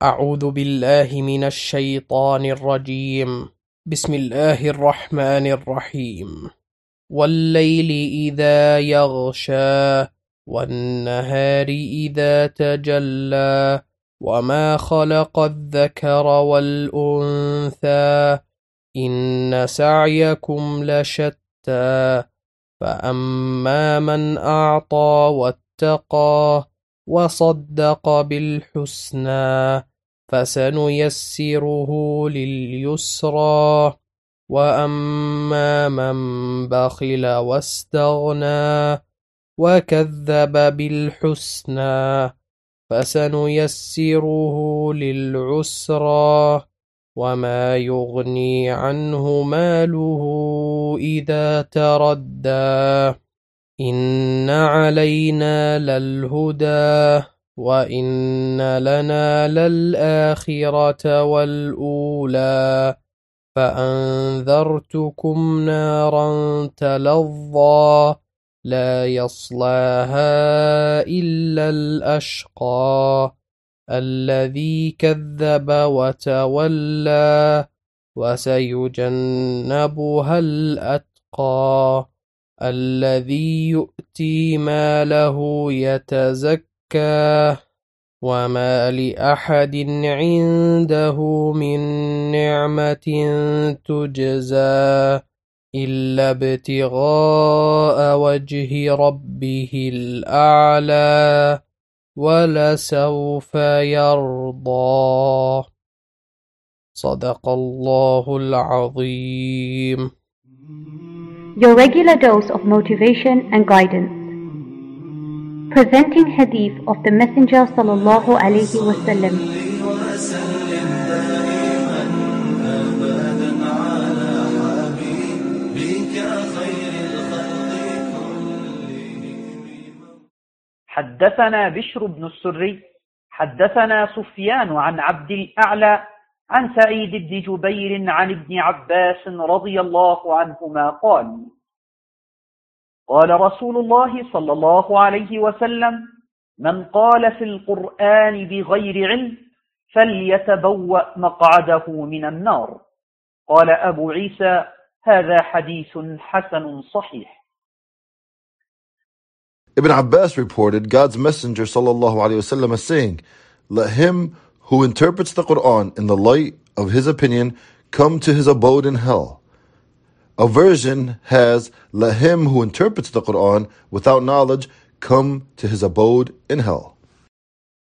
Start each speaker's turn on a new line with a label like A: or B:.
A: أعوذ بالله من الشيطان الرجيم. بسم الله الرحمن الرحيم. والليل إذا يغشى والنهار إذا تجلى وما خلق الذكر والأنثى إن سعيكم لشتى فأما من أعطى واتقى وصدق بالحسنى فسنيسره لليسرى وأما من بخل واستغنى وكذب بالحسنى فسنيسره للعسرى وما يغني عنه ماله إذا تردى إن علينا للهدى وإن لنا للآخرة والأولى فأنذرتكم نارا تلظى لا يصلاها إلا الأشقى الذي كذب وتولى وسيجنبها الأتقى الذي يؤتي ماله يتزكى وما لأحد عنده من نعمة تجزى إلا ابتغاء وجه ربه الأعلى ولسوف يرضى. صدق الله العظيم.
B: Your regular dose of motivation and guidance. Presenting hadith of the Messenger sallallahu alaihi wasallam.
C: حدثنا بشر بن السري حدثنا سفيان عن عبد الأعلى عن سعيد بن جبير عن ابن عباس رضي الله عنهما قال قال رسول الله صلى الله عليه وسلم من قال في القرآن بغير علم فليتبوأ مقعده من النار. قال أبو عيسى هذا حديث حسن صحيح.
D: Ibn Abbas reported God's Messenger sallallahu alaihi wasallam as saying, "Let him who interprets the Quran in the light of his opinion come to his abode in hell." A version has, "Let him who interprets the Quran without knowledge come to his abode in hell."